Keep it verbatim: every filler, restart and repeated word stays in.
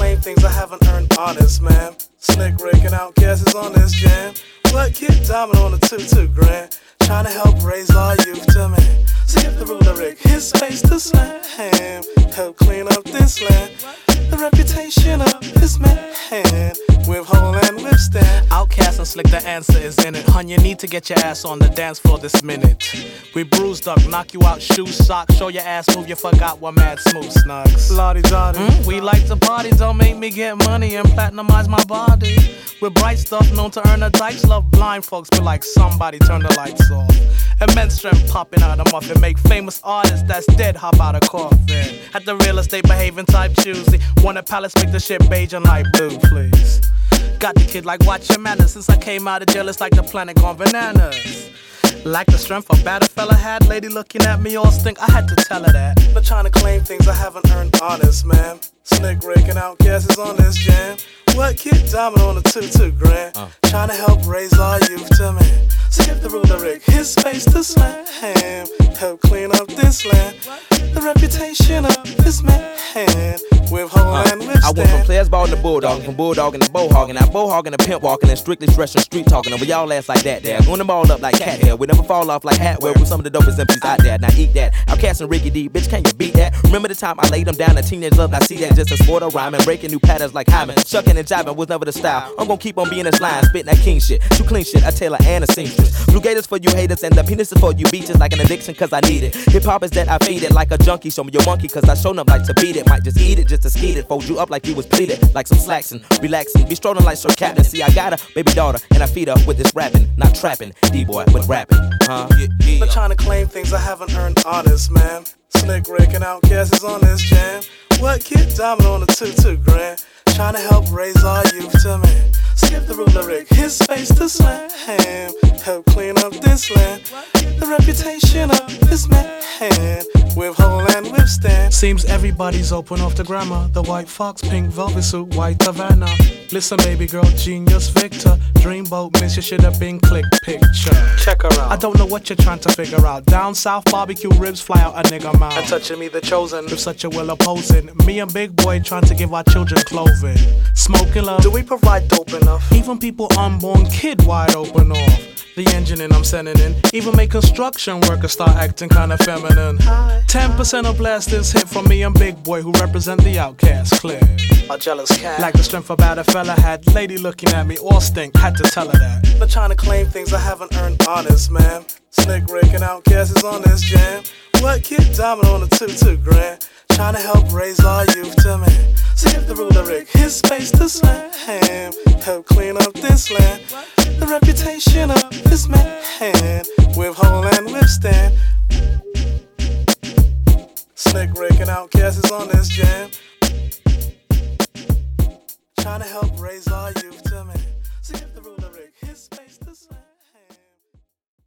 claim things I haven't earned, honest man. Slick Rick and Outkast is on this jam. What Kid Diamond on the two two grand, trying to help raise our youth to man. Skip the ruler Rick, his space to slam. Help clean up this land. The reputation of this man with Hole and Withstand. Outkast and Slick, the answer is in it. Hun, you need to get your ass on the dance floor this minute. We bruised up, knock you out, shoes, socks, show your ass move, you forgot what mad smooth snugs. Lottie-dottie. Mm, we like to party, don't make me get money and platinumize my body. With bright stuff known to earn a dikes, love blind folks, but like somebody turn the lights off. Immense strength popping out of muffin, make famous artists that's dead hop out of coffin. At the real estate behaving type choosy, want a palace, make the shit beige and light blue, please. Got the kid like watch your manners, since I came out of jail it's like the planet gone bananas. Like the strength a bad fella had, lady looking at me all stink, I had to tell her that. Not trying to claim things I haven't earned, honest man. Slick Rick and Outkast is on this jam. What Kid Diamond on the two two grand, uh. trying to help raise our youth to man. Skip the ruler Rick, his space to slam. Help clean up this land. The reputation of this man with Hole uh, and Withstand. I went from players ball to bulldog, from bulldog to bowhogging, now bowhogging to pimp walking, and strictly stretching street talking. Over y'all ass like that there, going them all up like cat hair. We never fall off like hat wear. With some of the dopest M Ps out there. Now eat that. Outkast and Ricky D, bitch, can you beat that? Remember the time I laid them down, a teenage love. I see that just a sport of rhyming, breaking new patterns like Hyman. Shucking and jiving was never the style. I'm gonna keep on being this line, spitting that king shit. Too clean shit, a tailor and a seamstress. Blue gators for you haters and the penis is for you beaches, like an addiction cause I need it. Hip hop is that I feed it like a junkie. Show me your monkey cause I show up like to beat it. Might just eat it just to skeet it. Fold you up like you was pleated. Like some slacks and relaxing. Be strolling like Sir Captain. See I got a baby daughter and I feed her with this rapping. Not trapping, D-boy with rapping. Huh? Yeah, yeah. Not trying to claim things I haven't earned, honest man. Slick Rick and Outkast is on this jam. What Kid Diamond on the two two grand, trying to help raise our youth to man. Skip the ruler Rick, his space to slam. Help clean up this land. The reputation of this man with Hole and Withstand. Seems everybody's open off the grammar. The white fox, pink velvet suit, white Havana. Listen baby girl, genius Victor. Dreamboat, miss you should have been click picture. Check her out. I don't know what you're trying to figure out. Down south barbecue ribs fly out a nigga mouth. And touching me the chosen with such a will opposing. Me and Big Boy trying to give our children clothing. Smoking love. Do we provide dope enough? Even people unborn kid wide open off. The engine and I'm sending in. Even make construction workers start acting kinda feminine. Ten percent of blast this hit from me and Big Boy who represent the Outkast clear. A jealous cat. Like the strength about a fella had. Lady looking at me all stink, had to tell her that. Not trying to claim things I haven't earned, honest man. Slick Rick and Outkast is on this jam. What Kid Diamond on the two two grand, trying to help raise our youth to man. Skip the ruler Rick, his space to slam. Help clean up this land. The reputation of this man with Hole and Withstand. Slick Rick and Outkast is on this jam, trying to help raise our youth to man.